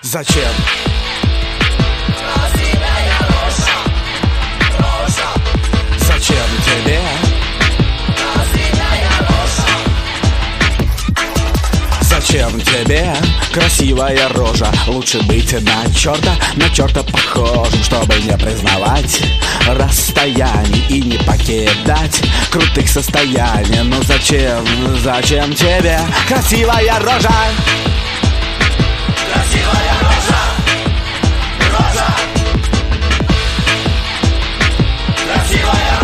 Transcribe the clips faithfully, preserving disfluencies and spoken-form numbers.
Зачем? Красивая рожа, рожа. Зачем тебе? Красивая рожа. Зачем тебе красивая рожа? Лучше быть на черта, на черта похожим, чтобы не признавать расстояний и не покидать крутых состояний. Ну зачем, зачем тебе красивая рожа? Красивая рожа, рожа. Красивая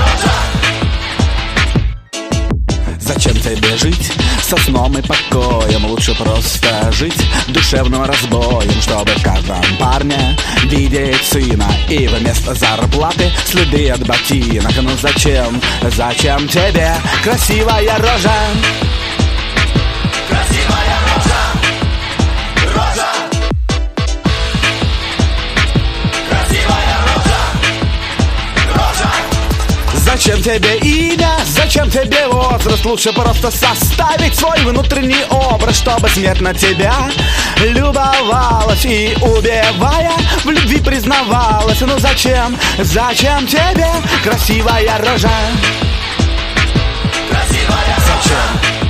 рожа. Зачем тебе жить со сном и покоем? Лучше просто жить душевным разбоем, чтобы в каждом парне видеть сына и вместо зарплаты следы от ботинок. Ну зачем, зачем тебе красивая рожа? Красивая рожа, рожа. Красивая рожа, рожа. Зачем тебе имя, зачем тебе возраст? Лучше просто составить свой внутренний образ, чтобы смерть на тебя любовалась и, убивая, в любви признавалась. Ну зачем, зачем тебе красивая рожа? Красивая рожа,